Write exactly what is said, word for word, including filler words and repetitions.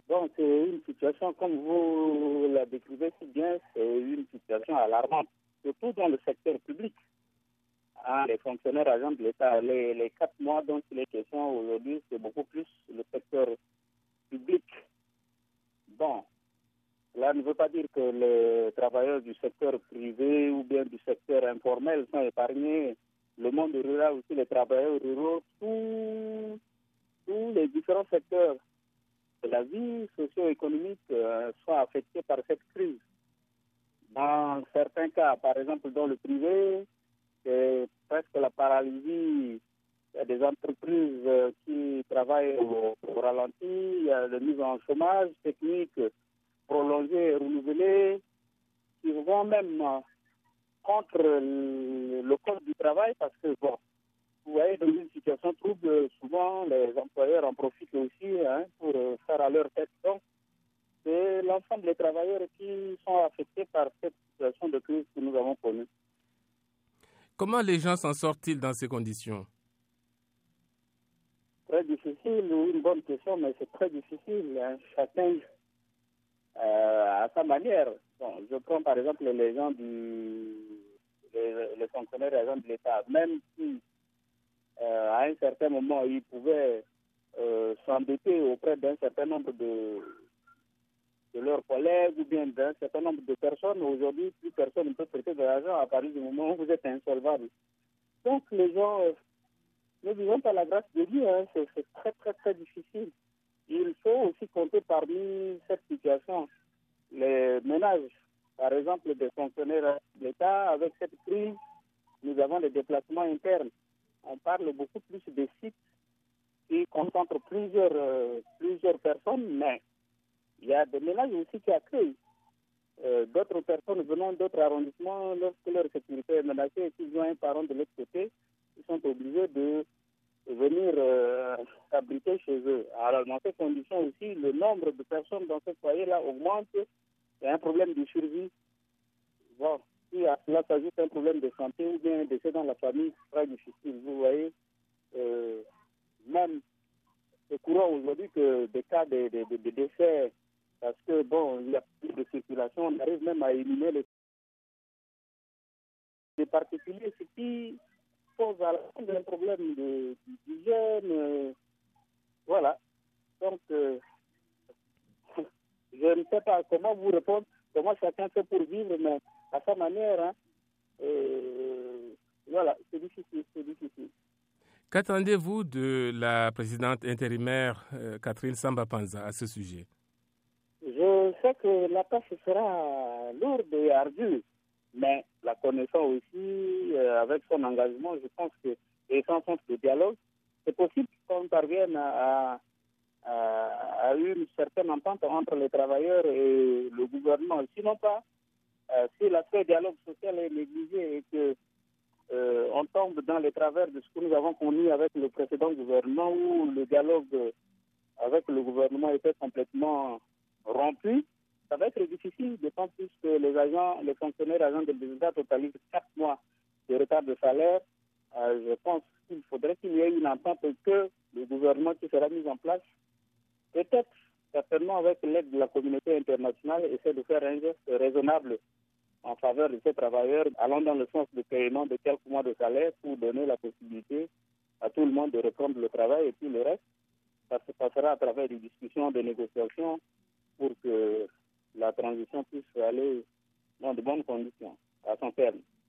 Bon, c'est une situation, comme vous la décrivez si bien, c'est une situation alarmante, surtout dans le secteur public. Hein, les fonctionnaires agents de l'État, les, les quatre mois dont il est question aujourd'hui, c'est beaucoup plus le secteur public. Bon, cela ne veut pas dire que les travailleurs du secteur privé ou bien du secteur informel sont épargnés. Le monde rural aussi, les travailleurs ruraux, tous, tous les différents secteurs de la vie socio-économique euh, sont affectés par cette crise. Dans certains cas, par exemple dans le privé, c'est presque la paralysie. Il y a des entreprises euh, qui travaillent au, au ralenti, il y a des mises en chômage technique prolongées et renouvelées, qui vont même euh, contre le, le code du travail parce que, bon, vous voyez, dans une situation trouble, souvent les employeurs en profitent aussi hein, pour euh, faire à leur tête. Donc, c'est l'ensemble des travailleurs qui sont affectés par cette situation de crise que nous avons connue. Comment les gens s'en sortent-ils dans ces conditions? Très difficile, une bonne question, mais c'est très difficile. Hein. Chacun euh, à sa manière. Bon, je prends par exemple les gens du, les, les fonctionnaires agents de l'État, même si euh, à un certain moment ils pouvaient euh, s'endetter auprès d'un certain nombre de de leurs collègues ou bien d'un certain nombre de personnes. Aujourd'hui, plus personne ne peut prêter de l'argent à partir du moment où vous êtes insolvable. Donc, les gens, euh, ne vivons pas la grâce de Dieu, hein, c'est, c'est très, très, très difficile. Il faut aussi compter parmi cette situation les ménages, par exemple, des fonctionnaires de l'État. Avec cette crise, nous avons des déplacements internes. On parle beaucoup plus des sites qui concentrent plusieurs, euh, plusieurs personnes, mais il y a des ménages aussi qui accueillent euh, d'autres personnes venant d'autres arrondissements lorsque leur sécurité est menacée et qu'ils ont un parent de l'autre côté, ils sont obligés de venir euh, s'abriter chez eux. Alors, dans ces conditions aussi, le nombre de personnes dans ce foyer-là augmente. Il y a un problème de survie. Bon, si à cela s'ajoute un problème de santé ou bien un décès dans la famille, c'est très difficile. Vous voyez, euh, même c'est courant aujourd'hui que des cas de, de, de, de décès, parce que bon, il y a plus de circulation, on arrive même à éliminer les, les particuliers, ce qui pose à la fin un problème de, d'hygiène. Euh, voilà. Donc, euh, je ne sais pas comment vous répondre, comment chacun fait pour vivre, mais à sa manière, hein, euh, voilà, c'est difficile, c'est difficile. Qu'attendez-vous de la présidente intérimaire euh, Catherine Samba-Panza à ce sujet? Je sais que la tâche sera lourde et ardue, mais la connaissant aussi, euh, avec son engagement, je pense que, et sans sens de dialogue, c'est possible qu'on parvienne à, à, à une certaine entente entre les travailleurs et le gouvernement. Sinon pas, euh, si l'aspect dialogue social est négligé et que euh, on tombe dans les travers de ce que nous avons connu avec le précédent gouvernement où le dialogue avec le gouvernement était complètement rompu, ça va être difficile, d'autant plus que les agents, les fonctionnaires agents de l'État totalisent quatre mois de retard de salaire. Euh, je pense qu'il faudrait qu'il y ait une entente et que le gouvernement qui sera mis en place, peut-être certainement avec l'aide de la communauté internationale, essaie de faire un geste raisonnable en faveur de ces travailleurs, allant dans le sens de paiement de quelques mois de salaire pour donner la possibilité à tout le monde de reprendre le travail et puis le reste, ça se passera à travers des discussions, des négociations pour que la transition puisse aller dans de bonnes conditions, à son terme.